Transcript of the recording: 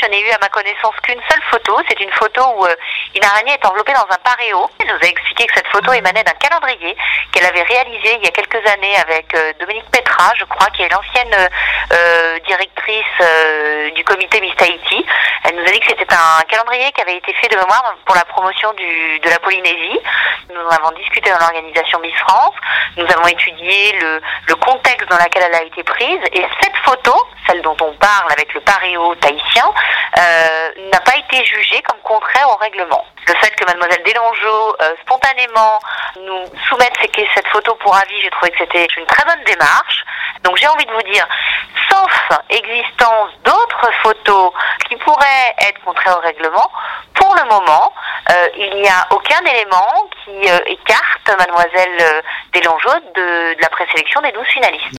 je n'ai eu à ma connaissance qu'une seule photo. C'est une photo où une araignée est enveloppée dans un paréo. Elle nous a expliqué que cette photo émanait d'un calendrier qu'elle avait réalisé il y a quelques années avec Dominique Petra, je crois, qui est l'ancienne directrice du comité Miss Tahiti. Elle nous a dit que c'était un calendrier qui avait été fait de mémoire pour la promotion de la Polynésie. Nous avons discuté dans l'organisation Miss France. Nous avons étudié le contexte dans lequel elle a été prise. Et cette photo, celle dont on parle avec le paréo tahitien, n'a pas été jugée comme contraire au règlement. Le fait que mademoiselle Delangeau, spontanément, nous soumette cette photo pour avis, j'ai trouvé que c'était une très bonne démarche. Donc j'ai envie de vous dire, sauf existence d'autres photos qui pourraient être contraires au règlement, pour le moment, il n'y a aucun élément qui écarte mademoiselle Delangeau de la présélection des 12 finalistes.